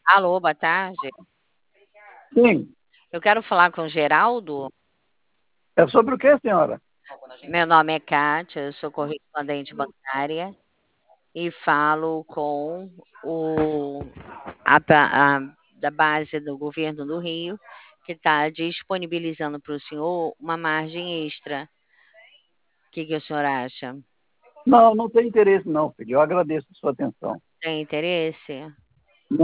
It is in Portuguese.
Alô, boa tarde. Sim. Eu quero falar com o Geraldo. É sobre o que, senhora? Meu nome é Kátia, eu sou correspondente bancária e falo com o da base do governo do Rio, que está disponibilizando para o senhor uma margem extra. O que o senhor acha? Não, não tem interesse não, filho. Eu agradeço a sua atenção. Tem interesse?